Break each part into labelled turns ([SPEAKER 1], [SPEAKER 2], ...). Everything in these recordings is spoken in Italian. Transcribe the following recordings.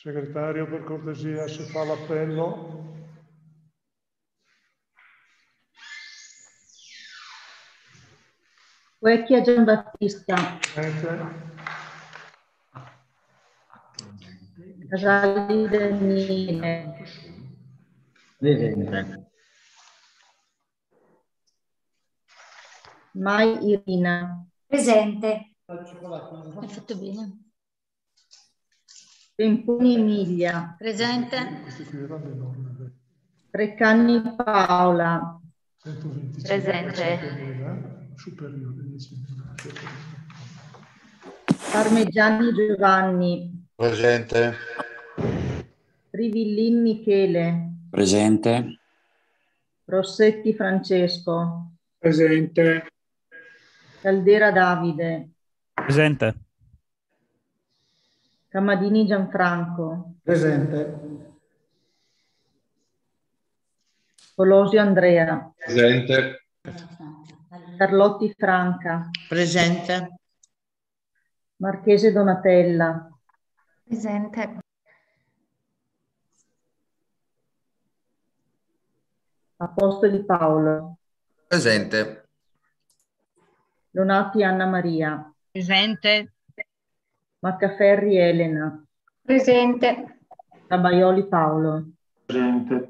[SPEAKER 1] Segretario, per cortesia, se fa l'appello.
[SPEAKER 2] Vecchia Giambattista. Casalli Daniele.
[SPEAKER 3] Presente.
[SPEAKER 2] Mai Irina.
[SPEAKER 4] Presente.
[SPEAKER 5] Hai fatto bene.
[SPEAKER 2] Temponi Emilia.
[SPEAKER 5] Presente.
[SPEAKER 1] Questi qui erano enormi.
[SPEAKER 2] Treccani Paola.
[SPEAKER 1] 125
[SPEAKER 4] Presente.
[SPEAKER 1] 100.000, superiore 10.000.
[SPEAKER 2] Parmigiani Giovanni.
[SPEAKER 6] Presente.
[SPEAKER 2] Rivillin Michele.
[SPEAKER 3] Presente.
[SPEAKER 2] Rossetti Francesco.
[SPEAKER 7] Presente.
[SPEAKER 2] Caldera Davide.
[SPEAKER 8] Presente.
[SPEAKER 2] Camadini Gianfranco.
[SPEAKER 7] Presente.
[SPEAKER 2] Colosio Andrea.
[SPEAKER 6] Presente.
[SPEAKER 2] Carlotti Franca.
[SPEAKER 5] Presente.
[SPEAKER 2] Marchese Donatella.
[SPEAKER 4] Presente.
[SPEAKER 2] Apostoli Paolo.
[SPEAKER 6] Presente.
[SPEAKER 2] Donati Anna Maria.
[SPEAKER 5] Presente.
[SPEAKER 2] Maccaferri Elena.
[SPEAKER 4] Presente.
[SPEAKER 2] Tabaioli Paolo.
[SPEAKER 7] Presente.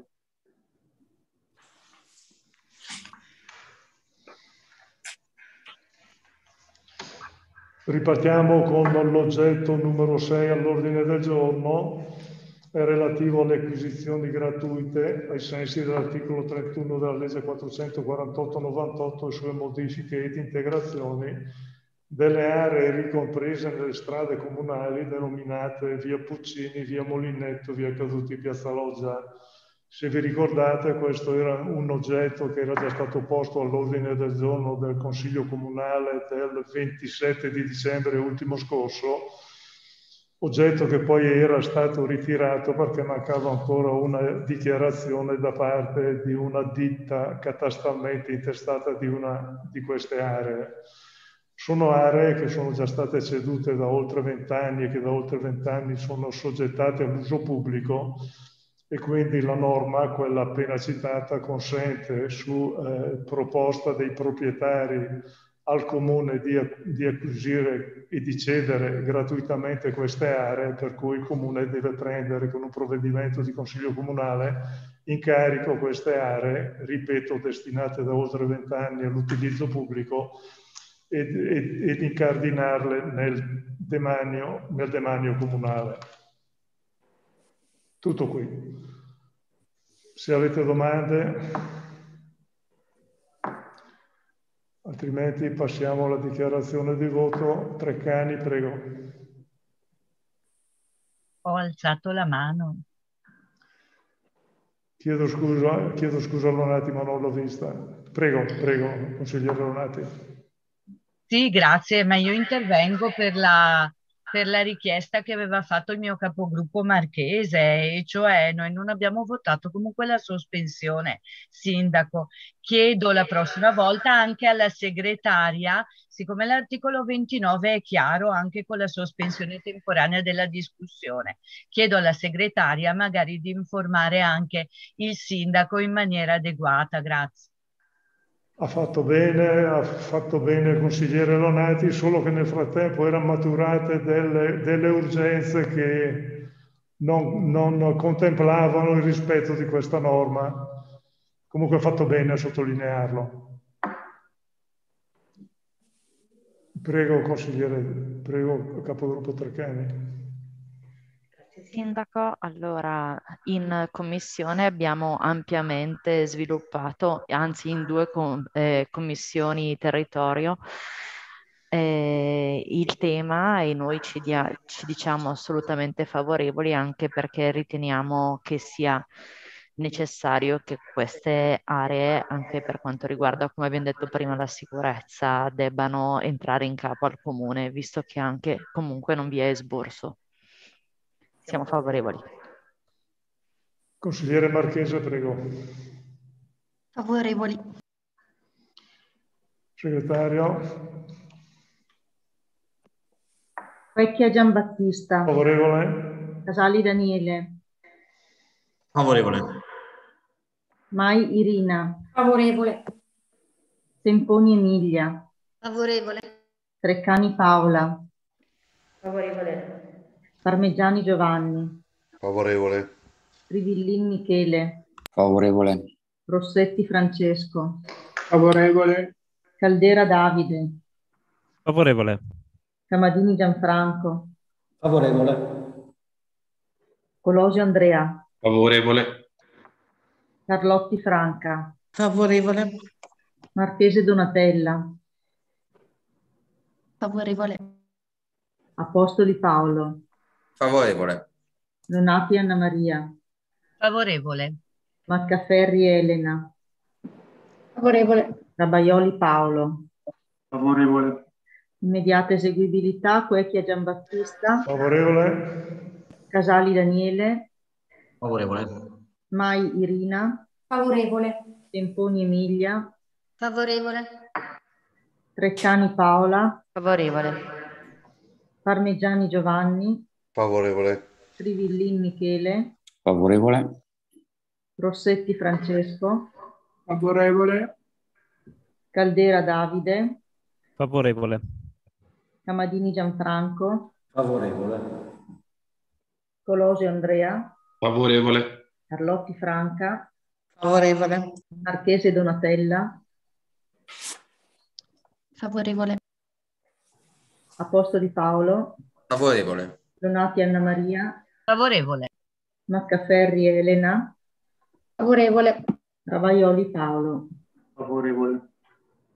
[SPEAKER 1] Ripartiamo con l'oggetto numero 6 all'ordine del giorno, è relativo alle acquisizioni gratuite ai sensi dell'articolo 31 della legge 448/98 e sue modifiche ed integrazioni delle aree ricomprese nelle strade comunali denominate via Puccini, via Molinetto, via Caduti, piazza Loggia. Se vi ricordate, questo era un oggetto che era già stato posto all'ordine del giorno del Consiglio Comunale del 27 di dicembre ultimo scorso, oggetto che poi era stato ritirato perché mancava ancora una dichiarazione da parte di una ditta catastalmente intestata di una di queste aree. Sono aree che sono già state cedute da oltre 20 anni e che da oltre 20 anni sono soggettate all'uso pubblico, e quindi la norma, quella appena citata, consente su proposta dei proprietari al comune di acquisire e di cedere gratuitamente queste aree, per cui il comune deve prendere con un provvedimento di consiglio comunale in carico queste aree, ripeto, destinate da oltre 20 anni all'utilizzo pubblico, ed incardinarle nel demanio comunale. Tutto qui. Se avete domande, altrimenti passiamo alla dichiarazione di voto. Treccani, prego.
[SPEAKER 5] Ho alzato la mano.
[SPEAKER 1] Chiedo scusa un attimo, non l'ho vista. Prego, consigliere Lonati.
[SPEAKER 5] Sì, grazie, ma io intervengo per la richiesta che aveva fatto il mio capogruppo Marchese, e cioè noi non abbiamo votato comunque la sospensione, sindaco. Chiedo la prossima volta anche alla segretaria, siccome l'articolo 29 è chiaro anche con la sospensione temporanea della discussione, chiedo alla segretaria magari di informare anche il sindaco in maniera adeguata. Grazie.
[SPEAKER 1] Ha fatto bene il consigliere Lonati, solo che nel frattempo erano maturate delle urgenze che non contemplavano il rispetto di questa norma. Comunque ha fatto bene a sottolinearlo. Prego, consigliere, prego, capogruppo Treccani.
[SPEAKER 9] Sindaco, allora in commissione abbiamo ampiamente sviluppato, anzi in due commissioni territorio, il tema, e noi ci diciamo assolutamente favorevoli, anche perché riteniamo che sia necessario che queste aree, anche per quanto riguarda, come abbiamo detto prima, la sicurezza, debbano entrare in capo al comune, visto che anche comunque non vi è esborso. Siamo favorevoli.
[SPEAKER 1] Consigliere Marchese, prego.
[SPEAKER 4] Favorevoli.
[SPEAKER 1] Segretario.
[SPEAKER 2] Vecchia Giambattista.
[SPEAKER 1] Favorevole.
[SPEAKER 2] Casali Daniele,
[SPEAKER 6] Favorevole.
[SPEAKER 2] Mai Irina,
[SPEAKER 4] Favorevole.
[SPEAKER 2] Temponi Emilia,
[SPEAKER 4] Favorevole.
[SPEAKER 2] Treccani Paola,
[SPEAKER 4] Favorevole.
[SPEAKER 2] Parmigiani Giovanni,
[SPEAKER 6] Favorevole.
[SPEAKER 2] Rivillin Michele,
[SPEAKER 3] Favorevole.
[SPEAKER 2] Rossetti Francesco,
[SPEAKER 7] Favorevole.
[SPEAKER 2] Caldera Davide,
[SPEAKER 8] Favorevole.
[SPEAKER 2] Camadini Gianfranco,
[SPEAKER 7] Favorevole.
[SPEAKER 2] Colosio Andrea,
[SPEAKER 6] Favorevole.
[SPEAKER 2] Carlotti Franca,
[SPEAKER 10] Favorevole.
[SPEAKER 2] Marchese Donatella,
[SPEAKER 4] Favorevole.
[SPEAKER 2] Apostoli Paolo,
[SPEAKER 6] Favorevole.
[SPEAKER 2] Donati Anna Maria,
[SPEAKER 5] Favorevole.
[SPEAKER 2] Maccaferri Elena,
[SPEAKER 4] Favorevole.
[SPEAKER 2] Rabaioli Paolo.
[SPEAKER 7] Favorevole.
[SPEAKER 2] Immediata eseguibilità, Quecchia Giambattista,
[SPEAKER 1] Favorevole?
[SPEAKER 2] Casali Daniele,
[SPEAKER 6] Favorevole.
[SPEAKER 2] Mai Irina,
[SPEAKER 4] Favorevole.
[SPEAKER 2] Temponi Emilia,
[SPEAKER 4] Favorevole.
[SPEAKER 2] Treccani Paola,
[SPEAKER 9] Favorevole.
[SPEAKER 2] Parmigiani Giovanni,
[SPEAKER 6] Favorevole.
[SPEAKER 2] Rivillin Michele,
[SPEAKER 3] Favorevole.
[SPEAKER 2] Rossetti Francesco,
[SPEAKER 7] Favorevole.
[SPEAKER 2] Caldera Davide,
[SPEAKER 8] Favorevole.
[SPEAKER 2] Camadini Gianfranco,
[SPEAKER 7] Favorevole.
[SPEAKER 2] Colosio Andrea,
[SPEAKER 6] Favorevole.
[SPEAKER 2] Carlotti Franca,
[SPEAKER 10] Favorevole.
[SPEAKER 2] Marchese Donatella,
[SPEAKER 4] Favorevole.
[SPEAKER 2] Apostoli Paolo,
[SPEAKER 6] Favorevole.
[SPEAKER 2] Donati Anna Maria,
[SPEAKER 5] Favorevole.
[SPEAKER 2] Maccaferri Elena,
[SPEAKER 4] Favorevole.
[SPEAKER 2] Ravaioli Paolo.
[SPEAKER 7] Favorevole.